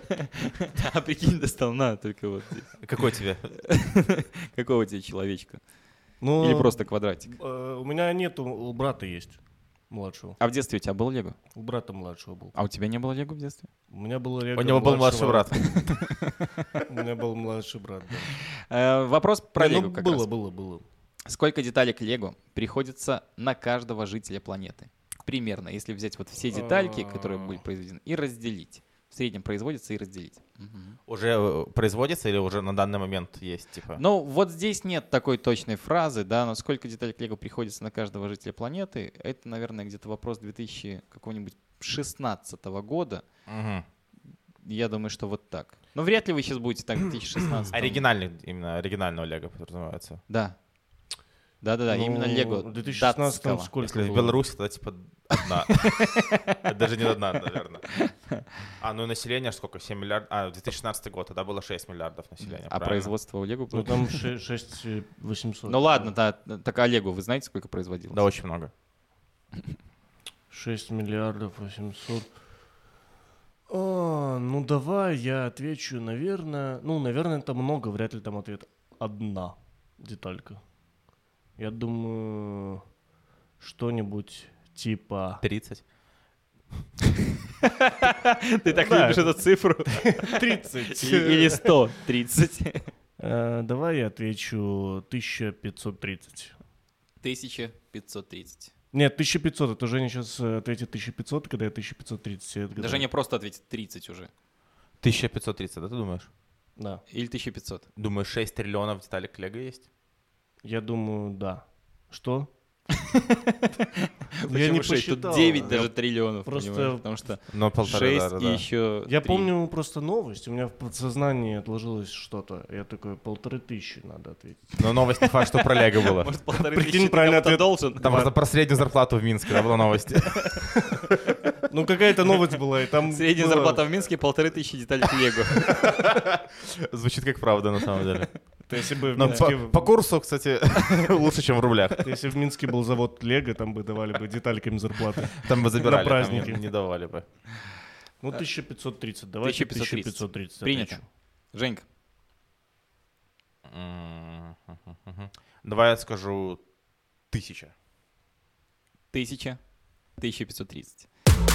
А прикинь, достал, на, только вот здесь. какой тебе? Какого тебе человечка? ну, Или просто квадратик? э, у меня нету, у брата есть младшего. А в детстве у тебя был Лего? У брата младшего был. А у тебя не было Лего в детстве? У меня был Лего У него был младший младшего- брат. У меня был младший брат, да. Э, Вопрос про Не, ну, Лего как было, раз. было, было. Сколько деталек Лего приходится на каждого жителя планеты? Примерно, если взять вот все детальки, которые были произведены, и разделить. В среднем производится и разделить. Мгм. Уже э, производится или уже на данный момент есть, типа? Ну, вот здесь нет такой точной фразы, да, но сколько деталек Лего приходится на каждого жителя планеты, это, наверное, где-то вопрос две тысячи шестнадцатого года. Мгм. Я думаю, что вот так. Но вряд ли вы сейчас будете так в две тысячи шестнадцатом. Оригинальный, именно оригинального Лего подразумевается. Да. Да-да-да, Ну, именно Лего В две тысячи шестнадцатом датского. сколько Если в было? Беларуси, тогда типа одна. Это даже не одна, наверное. А, ну и население сколько? семь миллиардов? А, две тысячи шестнадцатый год, тогда было шесть миллиардов населения. А правильно? производство у Лего было? Ну там шесть восемьсот. Ну ладно, да, так а Лего вы знаете, сколько производилось? Да, очень много. шесть миллиардов восемьсот. А, ну давай я отвечу, наверное. Ну, наверное, это много, вряд ли там ответ одна деталька. Я думаю, что-нибудь типа тридцать. Ты так Да. любишь эту цифру? тридцать. И- Или сто тридцать? Э, Давай я отвечу тысяча пятьсот тридцать. тысяча пятьсот тридцать. Нет, тысяча пятьсот. Это Женя сейчас ответит тысяча пятьсот, когда я тысяча пятьсот тридцать. я Да отгадаю. Женя просто ответит тридцать уже. тысяча пятьсот тридцать, да, ты думаешь? Да. Или тысяча пятьсот. Думаешь, шесть триллионов деталек Лего есть? Я думаю, да. Что? Почему Я не шесть? Тут посчитал. девять Я даже триллионов, просто- понимаешь? Потому что Ну, полтора, шесть да, и да, да. еще Я три. помню просто новость, у меня в подсознании отложилось что-то. Я такой, полторы тысячи надо ответить. Но новость не факт, что про Лего было. Может, полторы Прикинь, тысячи ты правильный кому-то ответ. должен? Там просто про среднюю зарплату в Минске, да, была новость. Ну, какая-то новость была, и там... Средняя было- зарплата в Минске полторы тысячи деталек Лего. Звучит как правда, на самом деле. То если бы в Но Минске... по, по курсу, кстати, лучше, чем в рублях. Если в Минске был завод Лего, там бы давали бы детальками зарплаты. Там бы забирали, На там праздники. не, не давали бы. Ну, тысяча пятьсот тридцать. Давайте тысяча пятьсот тридцать. тысяча пятьсот тридцать Принято. отвечу. Женька. Давай я скажу тысяча. Тысяча. тысяча пятьсот тридцать.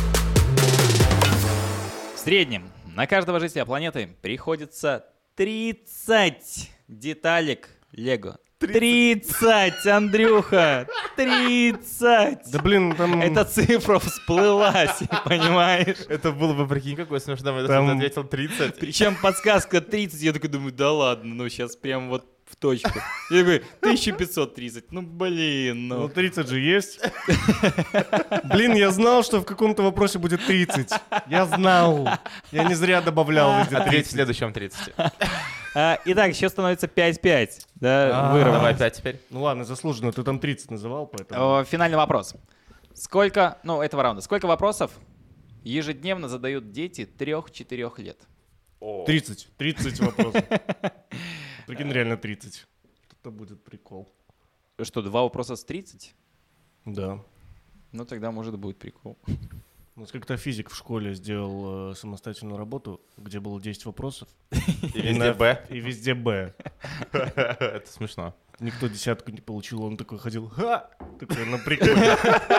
В среднем на каждого жителя планеты приходится тридцать деталек Лего. тридцать, Андрюха! тридцать! Да блин, там... Эта цифра всплылась, понимаешь? Это было бы, прикинь, какой смешно, если Там- ты ответил тридцать. Причем подсказка тридцать, я такой думаю, да ладно, ну сейчас прям вот в точку. Я говорю, тысяча пятьсот тридцать. Ну, блин, ну. Ну, тридцать же есть. Блин, я знал, что в каком-то вопросе будет тридцать. Я знал. Я не зря добавлял везде Ответь в тридцать. следующем тридцать. А, итак, счет становится пять-пять. Да, А. выровнялось. Давай опять теперь. Ну ладно, заслуженно. Ты там тридцать называл, поэтому... О, Финальный вопрос. Сколько, ну, этого раунда, сколько вопросов ежедневно задают дети трех-четырех лет? тридцать. тридцать вопросов. Прикинь, реально тридцать. Это будет прикол. Что, два вопроса с тридцать? Да. Ну, тогда, может, будет прикол. У нас как-то физик в школе сделал э, самостоятельную работу, где было десять вопросов. И везде Б. И везде Б. Это смешно. Никто десятку не получил, он такой ходил, ха! Такой, на приколе.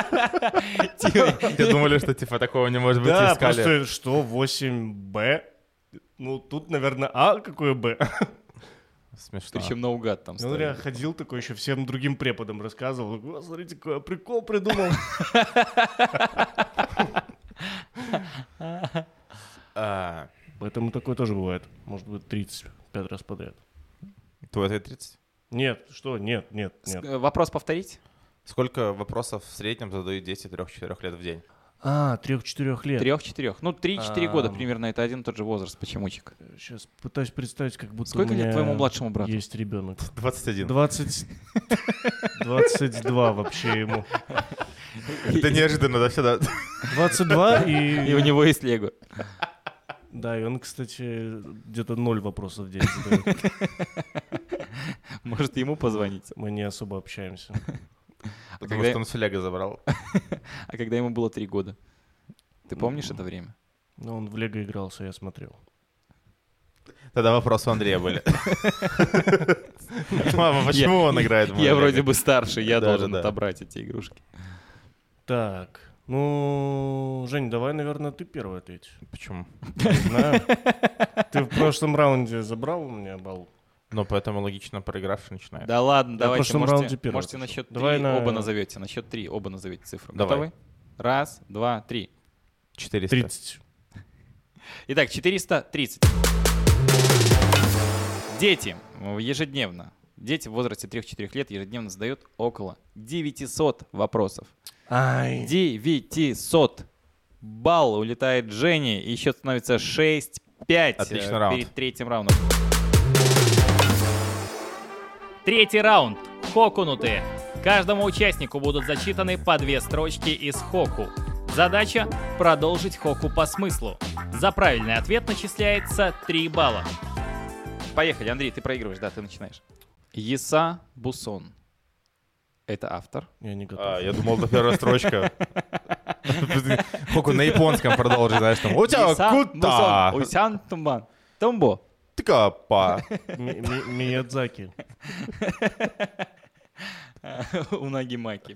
Те думали, что типа такого не может быть, Да, искали. просто что, восемь Б? Ну, тут, наверное, А, какое Б? Смешно. Причем наугад там Он ставили. реально ходил такой, еще всем другим преподам рассказывал. «О, смотрите, какой я прикол придумал. А, Поэтому такое тоже бывает. Может быть, тридцать пять раз подряд. Твой ответ тридцать? Нет, что? Нет, нет, С- нет. э, Вопрос повторить? Сколько вопросов в среднем задают дети трех-четырех лет в день? А, трех-четырех лет. Трех-четырех. Ну, три-четыре года Ам. примерно. Это один и тот же возраст. Почемучек? Сейчас пытаюсь представить, как будто Сколько у меня лет твоему младшему брату? есть ребенок. двадцать один. двадцать... двадцать два вообще ему. Это неожиданно, да, всегда. двадцать два И у и... него есть Лего. Да, и он, кстати, где-то ноль вопросов в день задает. Может, ему позвонить? Мы не особо общаемся. А Потому когда, что он с Лего забрал. а когда ему было три года? Ты помнишь М. это время? Но он в Лего игрался, я смотрел. Тогда вопросы у Андрея были. Мама, почему он играет в мой Я Лего? вроде бы старше, я Да, должен да, да. отобрать эти игрушки. Так, ну, Жень, давай, наверное, ты первый ответишь. Почему? Не знаю. Ты в прошлом раунде забрал у меня балл? Ну, поэтому логично проигравший начинает. Да ладно, Я в давайте, прошлом раунде можете, первый можете на пошел. счет три Давай на- оба назовете. На счет три оба назовете цифру. Давай. Готовы? Раз, два, три. четыреста. тридцать. Итак, четыреста тридцать. Дети ежедневно, дети в возрасте трех-четырех лет ежедневно задают около девятисот вопросов. Ай. девятьсот. Балл улетает Жене, и счет становится шесть-пять Отличный э, раунд. перед третьим раундом. Третий раунд. Хокунутые. Каждому участнику будут зачитаны по две строчки из хоку. Задача — продолжить хоку по смыслу. За правильный ответ начисляется три балла. Поехали, Андрей, ты проигрываешь, да, ты начинаешь. Иса Бусон. Это автор. Я не готов. А, я думал, это первая строчка. Хоку на японском продолжи, знаешь, там. У тебя Иса кута! Бусон. Уйсян Тумбан. Тумбо. Ткапа. Ми- ми- Миядзаки. Унагимаки.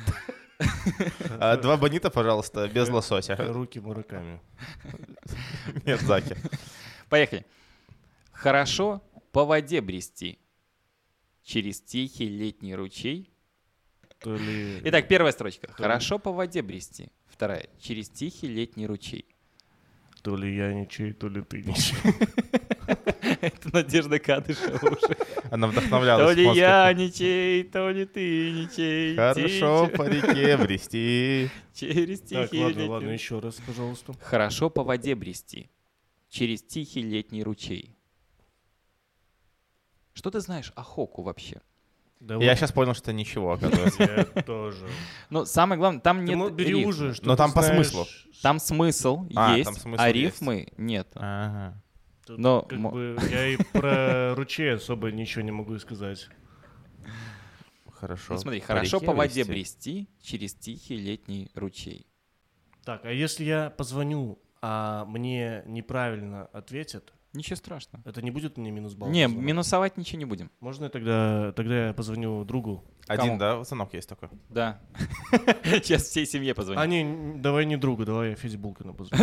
А, Два бонита, пожалуйста, без лосося. Руки Мураками. Нет, Заки. Поехали. Хорошо по воде брести. Через тихий летний ручей. То ли... Итак, первая строчка. Хорошо по воде брести. Вторая. Через тихий летний ручей. То ли я ничей, то ли ты ничей. Это Надежда Кадышева уже. Она То вдохновлялась. ли мозг. я ничей, то ли ты ничей. Хорошо Тече- по реке брести. Через Так, тихий ладно, летний ладно, ручей. еще раз, пожалуйста. Хорошо по воде брести. Через тихий летний ручей. Что ты знаешь о хоку вообще? Да Я вот сейчас понял, что ничего, оказывается. я тоже. Ну, самое главное, там Ты нет мо- бери рифм. уже, что Но ты там по знаешь. смыслу. Там смысл А, есть, там смысл а есть. рифмы нет. Ага. Тут Но как мо- бы я и про ручей особо ничего не могу сказать. Хорошо. Ну, смотри, хорошо реке по воде брести. брести через тихий летний ручей. Так, а если я позвоню, а мне неправильно ответят, Ничего страшного. это не будет мне минус балл? Не, за звонок? минусовать ничего не будем. Можно я тогда, тогда я позвоню другу? Один, Кому? да, звонок есть такой? Да. Сейчас всей семье А позвоним. не, н- давай не другу, давай я Феде Булкину позвоню.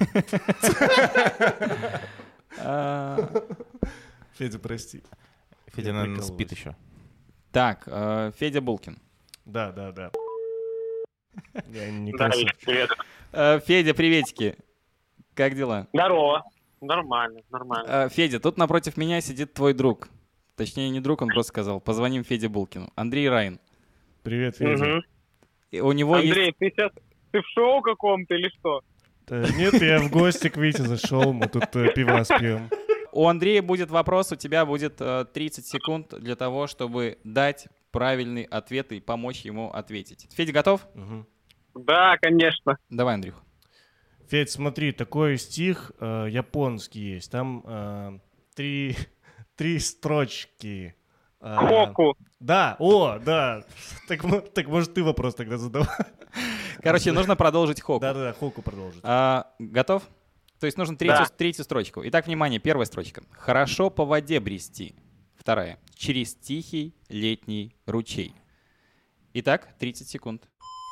А, Федя, прости. Федя, Я наверное, спит прикалываюсь. еще. Так, э, Федя Булкин. Да, да, да. Я не Да, красавчик. Вить, привет. Э, Федя, приветики. Как дела? Здорово. Нормально, нормально. Э, Федя, тут напротив меня сидит твой друг. Точнее, не друг, он просто сказал, позвоним Феде Булкину. Андрей Райн. Привет, Федя. Мгм. И у него Андрей, есть... ты сейчас ты в шоу каком-то или что? Да, нет, я в гости к Вите зашел, мы тут э, пивас пьем. У Андрея будет вопрос, у тебя будет э, тридцать секунд для того, чтобы дать правильный ответ и помочь ему ответить. Федя, готов? Мгм. Да, конечно. Давай, Андрюх. Федь, смотри, такой стих э, японский есть. Там э, три, три строчки. Э, Хоку. Да, о, да. Так, мо- так может ты вопрос тогда задавай. Короче, нужно продолжить хоку. Да-да-да, Хоку продолжит. А, готов? То есть нужно третью, Да. третью строчку. Итак, внимание, первая строчка. Хорошо по воде брести. Вторая. Через тихий летний ручей. Итак, тридцать секунд.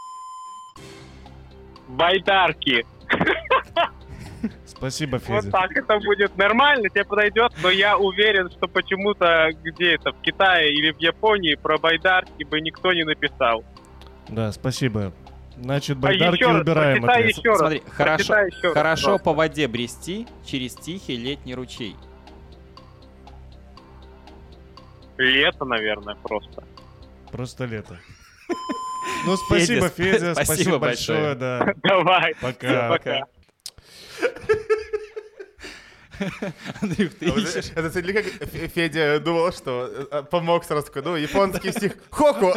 Байдарки. Спасибо, Вот Федя. так это будет нормально, тебе подойдет, но я уверен, что почему-то где это, в Китае или в Японии про байдарки бы никто не написал. Да, спасибо. Значит, А байдарки еще раз, убираем прочитай ответ. еще раз. Смотри, хорошо, Прочитай еще раз, хорошо пожалуйста. по воде брести через тихий летний ручей. Лето, наверное, просто. Просто лето. Ну, спасибо, Федя, Федя, спасибо спасибо большое. большое, да. Давай. Пока. Пока. Андрюх, ты А вот ищешь? Это смотри, как Фе- Федя думал, что э, помог сразу такой, ну, японский стих. Хоку!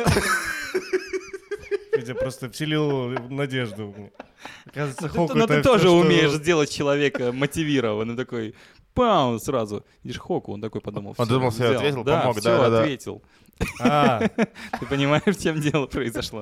Федя просто вселил надежду. Оказывается, Ну, Хоку ты- ну, это ты всё, тоже что- умеешь сделать человека мотивированным. Такой, пау, сразу. Видишь, Хоку, он такой подумал. Он всё, думал, всё, взял. ответил, да, помог, всё, да-да-да. ответил. А, Ты понимаешь, в чем дело произошло?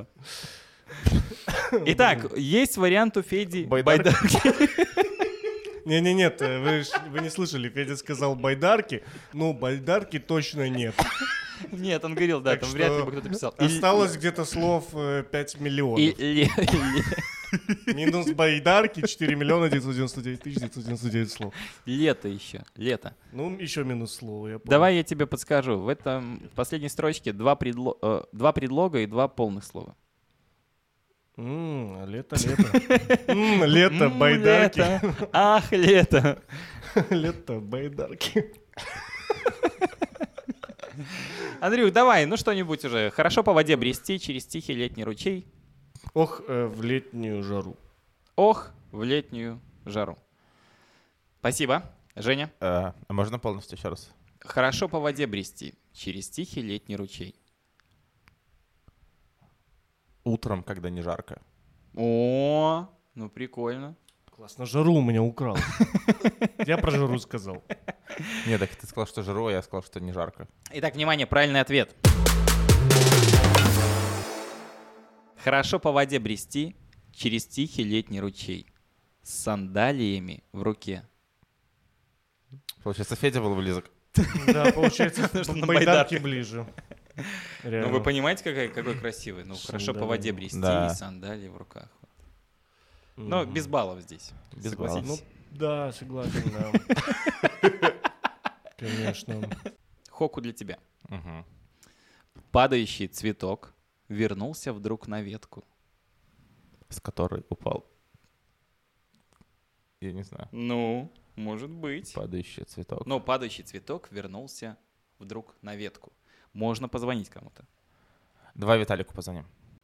Итак, есть вариант у Феди Байдарки. байдарки. не-не-нет, э, вы, ж- вы не слышали, Федя сказал байдарки, ну, байдарки точно нет. Нет, он говорил, да, Так там вряд ли что бы кто-то писал. Осталось где-то слов э, пять миллионов. И ле- ле- Минус байдарки четыре миллиона девятьсот девяносто девять тысяч девятьсот девяносто девять слов. Лето еще, лето. Ну, еще минус слово, я понял. Давай я тебе подскажу. В этом последней строчке два, предло- э, два предлога и два полных слова. М, лето, лето. М, Лето, М, байдарки. лето. Ах, лето. Лето, байдарки. Андрюх, давай, ну что-нибудь уже. Хорошо по воде брести через тихий летний ручей. Ох, э, в летнюю жару. Ох, в летнюю жару. Спасибо. Женя. Э, а можно полностью еще раз? Хорошо по воде брести через тихий летний ручей. Утром, когда не жарко. О, ну прикольно. Классно, жару у меня украл. Я про жару сказал. Нет, так ты сказал, что жару, а я сказал, что не жарко. Итак, внимание, правильный ответ. Хорошо по воде брести через тихий летний ручей с сандалиями в руке. Получается, Федя был близок. Да, получается, Потому что на байдарки байдарках. ближе. Ну Реально. вы понимаете, какой, какой красивый? Ну хорошо по Сандалии. воде брести Да. и сандалии в руках. Но Мгм. без баллов здесь. Без Согласитесь? Ну, да, согласен, да. Конечно. Хоку для тебя. Мгм. Падающий цветок вернулся вдруг на ветку. С которой упал. Я не знаю. Ну, может быть. Падающий цветок. Но падающий цветок вернулся вдруг на ветку. Можно позвонить кому-то. Давай Виталику позвоним.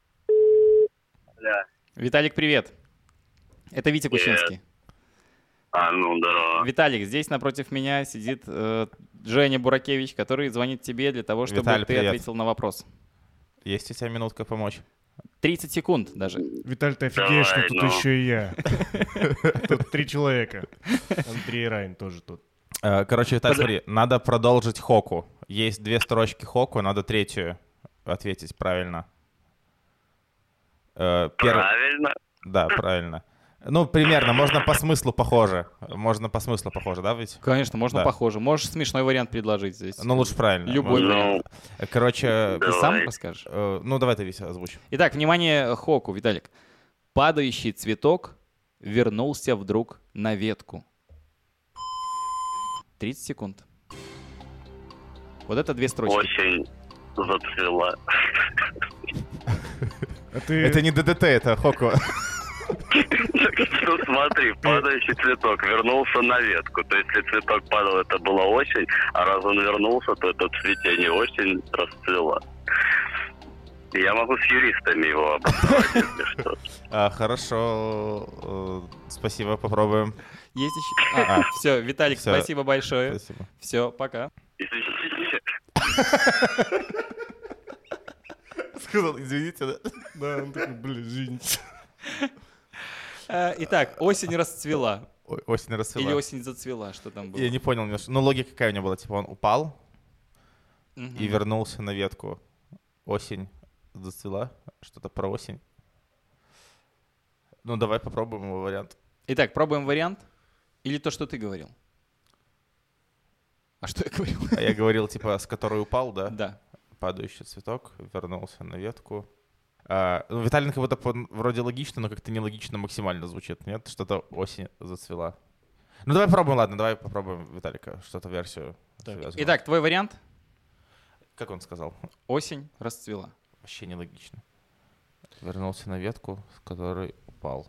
Да. Виталик, привет. Это Витя Кущинский. А, ну, здорово. Виталик, здесь напротив меня сидит э, Женя Буракевич, который звонит тебе для того, чтобы Виталий, ты привет. ответил на вопрос. Есть у тебя минутка помочь? тридцать секунд даже. Виталь, ты офигеешь, что Давай, тут ну. еще и я. Тут три человека. Андрей Райн тоже тут. Э, Короче, Виталий, смотри, надо продолжить Хоку. Есть две строчки Хоку, надо третью ответить правильно. Э, перв- Правильно. Да, правильно. Ну, примерно, можно по смыслу похоже. Можно по смыслу похоже, да, ведь? Конечно, можно Да. похоже. Можешь смешной вариант предложить здесь. Ну, лучше правильно. Любой Можно- вариант. Ну, Короче, Ты сам давай. расскажешь? э, ну, давай ты, Витя, озвучь. Итак, внимание, Хоку, Виталик. Падающий цветок вернулся вдруг на ветку. тридцать секунд. Вот это две строчки. очень зацвела. А ты... Это не ДДТ, это Хоку. Что в смотри, падающий цветок вернулся на ветку. То есть, если цветок падал, это была осень, а раз он вернулся, то это цветение осень расцвела. Я могу с юристами его обосновать, если что. А, хорошо, э, спасибо, попробуем. Есть еще... А, а, все, Виталик, Всё. спасибо большое. Спасибо. Все, пока. Извините. Сказал, извините, да? Да, он такой, блин, извините. Э, Итак, осень расцвела. Ой, осень расцвела. Или осень зацвела, что там было? Я не понял немножко. Ну, логика какая у него была? Типа он упал Мгм. и вернулся на ветку. Осень зацвела. Что-то про осень. Ну, давай попробуем его вариант. Итак, пробуем вариант. Или то, что ты говорил? А что я говорил? А я говорил, типа, с которой упал, да? Да. Падающий цветок, вернулся на ветку. А, ну, Виталий как будто по- вроде логично, но как-то нелогично максимально звучит. Нет? Что-то осень зацвела. Ну, давай попробуем, ладно, давай попробуем, Виталика, что-то версию. Так. связанную. Итак, твой вариант? Как он сказал? Осень расцвела. Вообще нелогично. Вернулся на ветку, с которой упал.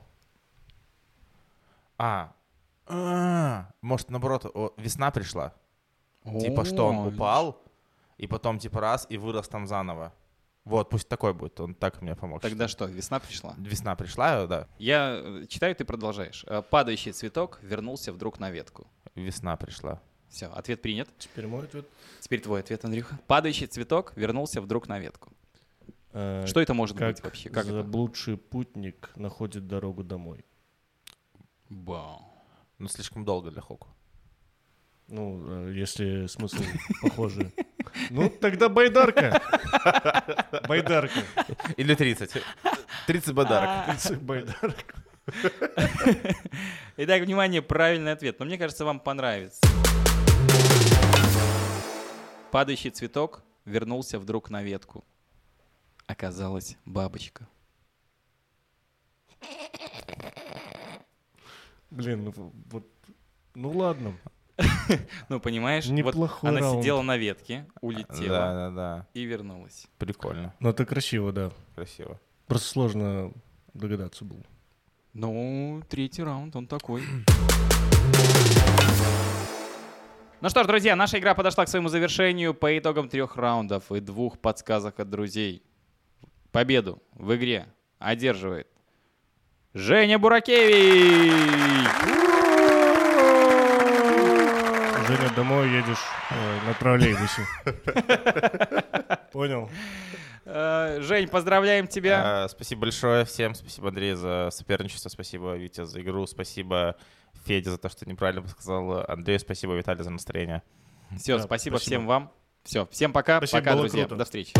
А, а, может, наоборот, о, весна пришла. Типа, что он Ой. упал, и потом, типа, раз, и вырос там заново. Вот, пусть такой будет, он так мне помог. Тогда что что, весна пришла? весна пришла, да, Я э, читаю, ты продолжаешь. Э, Падающий цветок вернулся вдруг на ветку. весна пришла. Все, ответ принят. Теперь мой ответ. Теперь твой ответ, Андрюха. Падающий цветок вернулся вдруг на ветку. Э, Что это может как быть вообще? Как это? заблудший путник находит дорогу домой. Вау. Ну, слишком долго для Хоку. Ну, э, если смысл похожий. Ну, тогда байдарка. Байдарка. Или тридцать. тридцать бадарок. Тридцать байдарок. Итак, внимание, правильный ответ. Но мне кажется, вам понравится. Падающий цветок вернулся вдруг на ветку. Оказалась бабочка. Блин, ну вот, ну ладно. Ну, понимаешь, вот Неплохой она раунд. сидела на ветке, улетела Да, да, да. и вернулась. Прикольно, Ну это красиво, да. красиво. Просто сложно догадаться было. Ну, третий раунд, он такой. Ну что ж, друзья, наша игра подошла к своему завершению по итогам трех раундов и двух подсказок от друзей. Победу в игре одерживает Женя Буракевич! Женя, домой едешь э, на троллейбусе. Понял? Э, Жень, поздравляем тебя. А, спасибо большое всем. Спасибо, Андрей, за соперничество. Спасибо, Витя, за игру. Спасибо, Федя, за то, что неправильно сказал. Андрею спасибо, Виталий, за настроение. Все, Да, спасибо, спасибо. всем вам. Все, всем пока. Спасибо, пока, было друзья. круто. До встречи.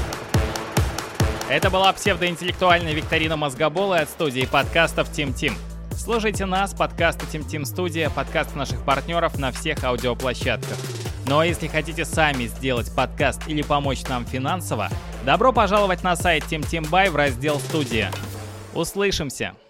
Это была псевдоинтеллектуальная викторина мозгобола от студии подкастов Тим Тим. Слушайте нас, подкасты Тим Тим Студия, подкаст наших партнеров на всех аудиоплощадках. Ну а если хотите сами сделать подкаст или помочь нам финансово, добро пожаловать на сайт Тим Тим Бай в раздел «Студия». Услышимся!